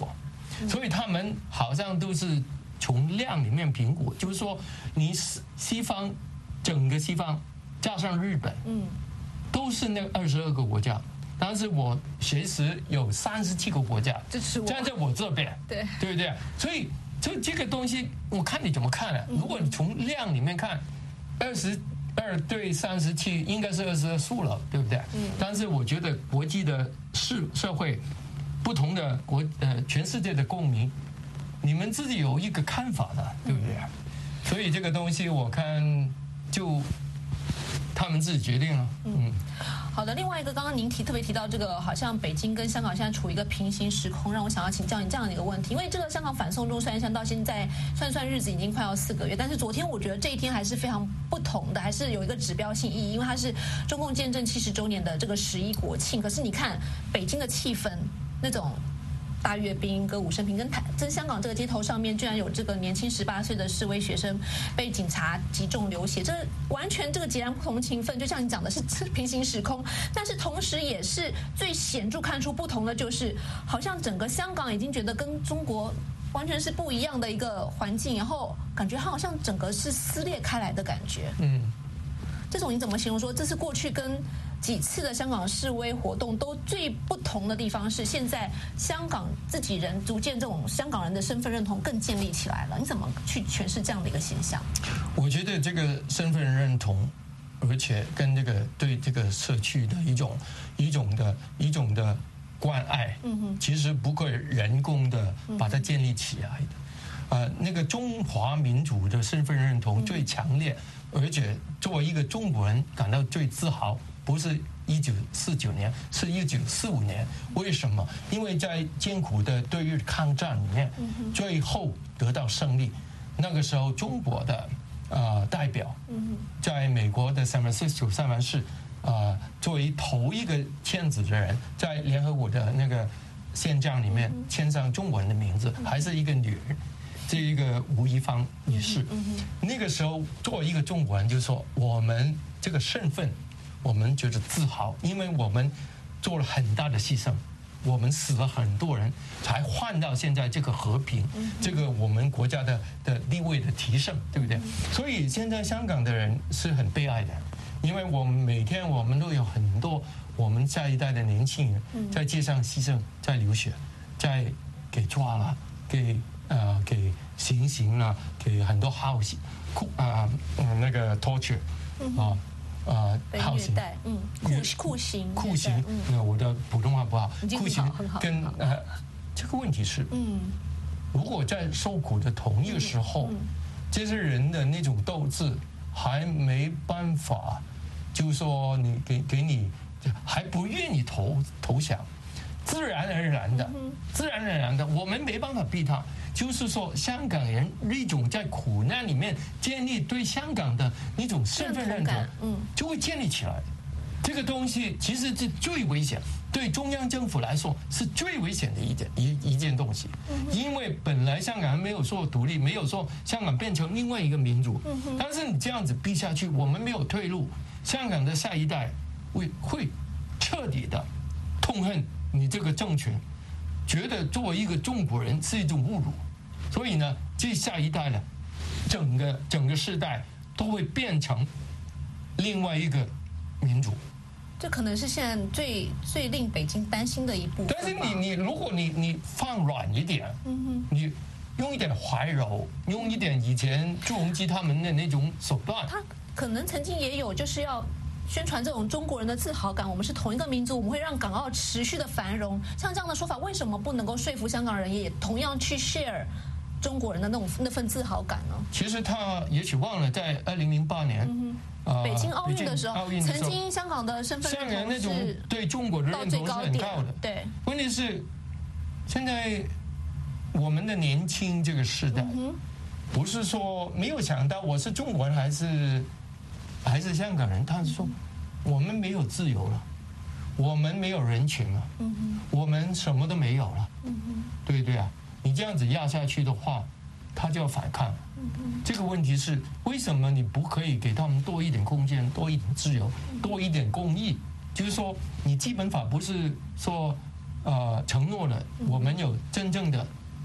所以他们好像都是从量里面评估，就是说你西方整个西方加上日本，嗯，都是那二十二个国家。但是我其实有三十七个国家站在我这边， 对对不对？所以，所以这个东西，我看你怎么看呢？如果你从量里面看，二十二对三十七，应该是二十二数了，对不对？嗯。但是我觉得国际的社社会，不同的国呃全世界的公民，你们自己有一个看法的，对不对？所以这个东西我看就他们自己决定了，嗯。 好的，另外一个，刚刚您提特别提到这个，好像北京跟香港现在处于一个平行时空，让我想要请教你这样的一个问题。因为这个香港反送中虽然像到现在算算日子已经快要四个月，但是昨天我觉得这一天还是非常不同的，还是有一个指标性意义，因为它是中共建政七十周年的这个十一国庆。可是你看北京的气氛，那种大阅兵、歌舞升平，跟台跟香港这个街头上面居然有这个年轻十八岁的示威学生被警察击中流血，这完全这个截然不同的情分，就像你讲的是平行时空，但是同时也是最显著看出不同的，就是好像整个香港已经觉得跟中国完全是不一样的一个环境，然后感觉它好像整个是撕裂开来的感觉。嗯，这种你怎么形容说这是过去跟几次的香港示威活动都最不同的地方是，现在香港自己人逐渐这种香港人的身份认同更建立起来了。你怎么去诠释这样的一个现象？ 我觉得这个身份认同，而且跟这个对这个社区的一种一种的一种的关爱，嗯哼，其实不会人工的把它建立起来的。呃，那个中华民族的身份认同最强烈，而且作为一个中国人感到最自豪。不是一九四九年，是一九四五年。为什么？因为在艰苦的对日抗战里面，最后得到胜利。那个时候，中国的呃代表在美国的 San Francisco 三藩市，呃，作为头一个签字的人，在联合国的那个宪章里面签上中国人的名字，还是一个女人。这一个吴亦芳女士，那个时候作为一个中国人，就说我们这个身份。我们觉得自豪，因为我们做了很大的牺牲，我们死了很多人，才换到现在这个和平，这个我们国家的的地位的提升，对不对？所以现在香港的人是很悲哀的，因为我们每天我们都有很多我们下一代的年轻人在街上牺牲，在流血，在给抓了，给呃给行刑了，给很多好刑，酷啊那个 torture 啊。呃， 好刑，嗯，酷酷刑， 酷刑，嗯，我的普通话不好，酷刑跟呃，这个问题是，嗯，如果在受苦的同一个时候，这些人的那种斗志还没办法，就是说你给给你还不愿意投投降，自然而然的，自然而然的，我们没办法逼他。就是说，香港人一种在苦难里面建立对香港的那种身份认同，嗯，就会建立起来。这个东西其实是最危险，对中央政府来说是最危险的一件一一件东西，因为本来香港人没有说独立，没有说香港变成另外一个民族，但是你这样子逼下去，我们没有退路，香港的下一代会会彻底的痛恨你这个政权，觉得作为一个中国人是一种侮辱。所以呢，这下一代呢，整个整个世代都会变成另外一个民族。 这可能是现在最最令北京担心的一部分。 但是你你如果你你放软一点，嗯哼，你用一点怀柔，用一点以前朱镕基他们的那种手段， 他可能曾经也有就是要宣传这种中国人的自豪感，我们是同一个民族，我们会让港澳持续的繁荣。像这样的说法，为什么不能够说服香港人也同样去 share 中国人的那种那份自豪感呢？ 其实他也许忘了，在二零零八年，嗯呃、北京奥运的时候，曾经香港的身份认同是那种对中国的认同是很高的。 对， 问题是现在我们的年轻这个时代，嗯、不是说没有想到我是中国人还是还是香港人，他是说我们没有自由了，我们没有人权了，嗯、我们什么都没有了，嗯、对不对啊？你这样子压下去的话，他就要反抗。这个问题是为什么你不可以给他们多一点空间，多一点自由，多一点公义？就是说，你基本法不是说呃承诺了我们有真正的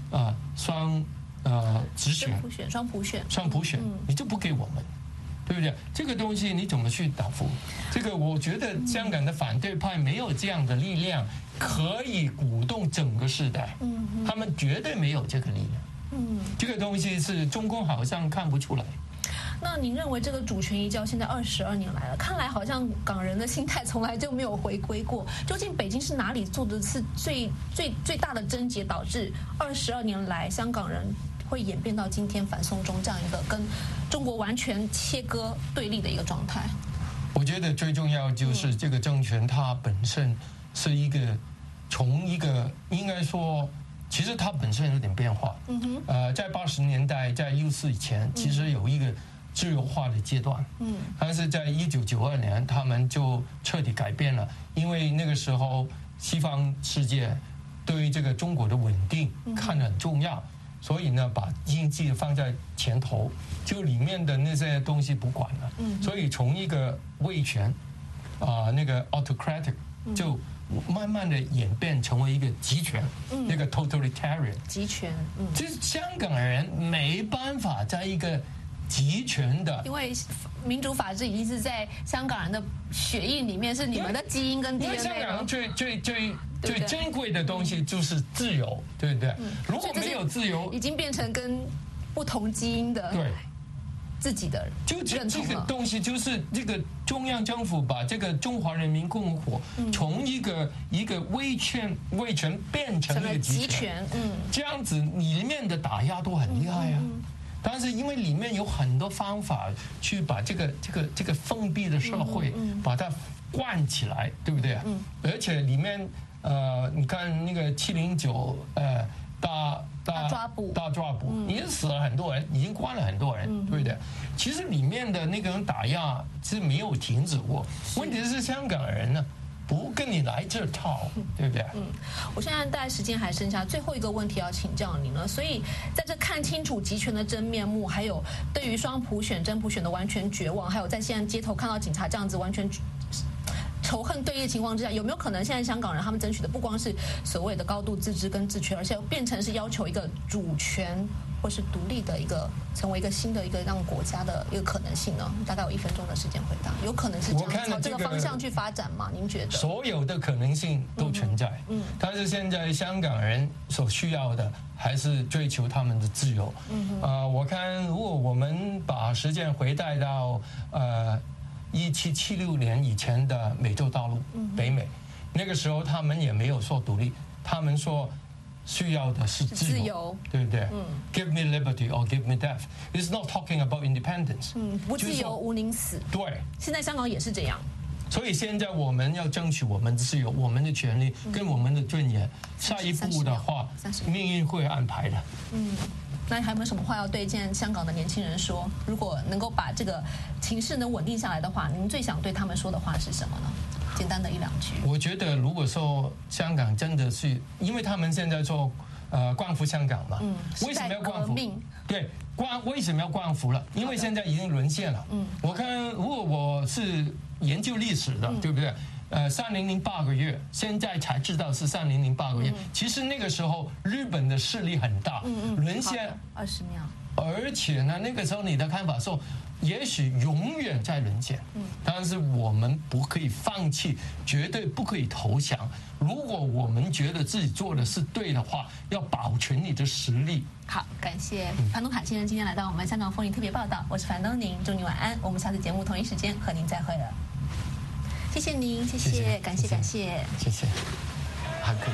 啊双呃直选、 普选、双普选、 双普选，你就不给我们。对不对？这个东西你怎么去打服？这个我觉得香港的反对派没有这样的力量，可以鼓动整个世代。嗯，他们绝对没有这个力量。嗯，这个东西是中共好像看不出来。 那您认为这个主权移交现在二十二年来了，看来好像港人的心态从来就没有回归过。究竟北京是哪里做的是最最最大的症结，导致二十二年来香港人会演变到今天反送中这样一个跟中国完全切割对立的一个状态？ 我觉得最重要就是这个政权它本身是一个从一个应该说，其实它本身有点变化。嗯哼。呃，在八十年代，在六四以前，其实有一个自由化的阶段。嗯。但是在一九九二年，他们就彻底改变了，因为那个时候西方世界对于这个中国的稳定看得很重要。所以呢，把经济放在前头，就里面的那些东西不管了。嗯，所以从一个威权，啊、呃，那个 autocratic， 就慢慢的演变成为一个集权，嗯、那个 totalitarian。 集权，嗯， 就是香港人没办法在一个集权的， 因为民主法治已经是在香港人的血液里面，是你们的基因跟 D N A。因为香港人最最最。最珍贵的东西就是自由，对不对？嗯、如果没有自由， 已经变成跟不同基因的对自己的就这这个东西，就是这个中央政府把这个中华人民共和国从一个、嗯、一个威权威权变成一个集权，嗯，这样子里面的打压都很厉害啊。嗯嗯、但是因为里面有很多方法去把这个这个这个封闭的社会把它灌起来，对不对？嗯，而且里面。呃，你看那个七零九呃大大抓捕大抓捕，嗯、已经死了很多人，已经关了很多人，嗯、对不对？其实里面的那个人打压是没有停止过，问题是香港人呢不跟你来这套，对不对？ 嗯，我现在大概时间还剩下最后一个问题要请教您了，所以在这看清楚集权的真面目，还有对于双普选、真普选的完全绝望，还有在现在街头看到警察这样子完全仇恨对立的情况之下，有没有可能现在香港人他们争取的不光是所谓的高度自治跟自权，而且变成是要求一个主权或是独立的一个，成为一个新的一个让国家的一个可能性呢？大概有一分钟的时间回答，有可能是这样朝这个方向去发展吗？您觉得？ 所有的可能性都存在，嗯，但是现在香港人所需要的还是追求他们的自由。嗯啊、呃，我看如果我们把时间回带到呃。一七七六年以前的美洲大陆、北美，那个时候他们也没有说独立，他们说需要的是自由，自由对不对？嗯 ，Give me liberty or give me death. It's not talking about independence. 嗯，不自由无宁死。 对， 现在香港也是这样。 所以现在我们要争取我们的自由、我们的权利跟我们的尊严。下一步的话，命运会安排的。 嗯。那还有没有什么话要对现在香港的年轻人说？如果能够把这个情势能稳定下来的话，您最想对他们说的话是什么呢？简单的一两句。 我觉得，如果说香港真的是，因为他们现在做呃光复香港嘛，嗯，为什么要光复？对，光为什么要光复了？因为现在已经沦陷了。嗯，我看如果我是研究历史的，嗯、对不对？呃，三零零八个月，现在才知道是三零零八个月。嗯、其实那个时候日本的势力很大，嗯嗯、沦陷二十秒。 而且呢，那个时候你的看法说，也许永远在沦陷。嗯，但是我们不可以放弃，绝对不可以投降。如果我们觉得自己做的是对的话，要保存你的实力。 好，感谢樊东凯先生今天来到我们香港风云特别报道，我是樊东宁，祝你晚安。我们下次节目同一时间和您再会了。谢谢您，谢谢，谢谢感谢感谢， 谢谢，还可以。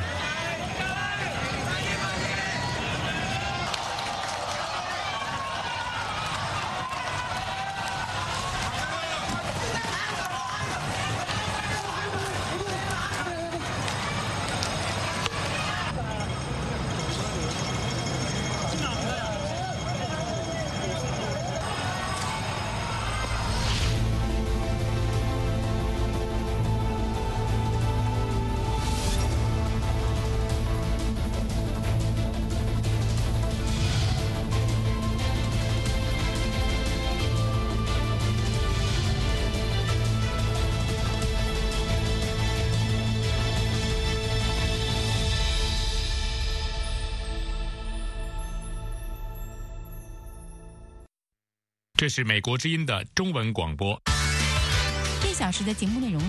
这是美国之音的中文广播。 一小时的节目内容